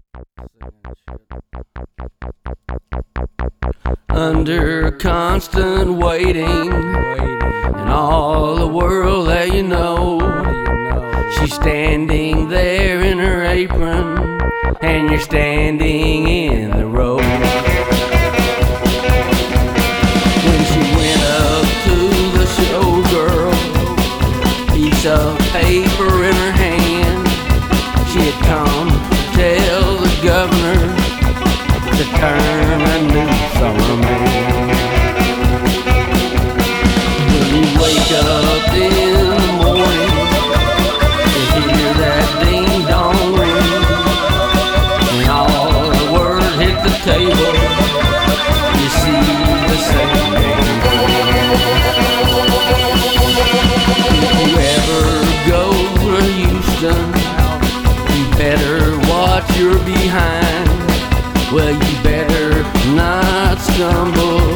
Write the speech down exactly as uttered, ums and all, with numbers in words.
Under constant waiting, and all the world that you know, she's standing there in her apron, and you're standing in the road. When she went up to the showgirl, piece of paper in her hand, she had come to tell the governor to turn a noose on a man. When you wake up in the morning, you hear that ding-dong ring, and all the words hit the table, you see the same damn thing. If you ever go to Houston, you better watch your behind. Well, you better not stumble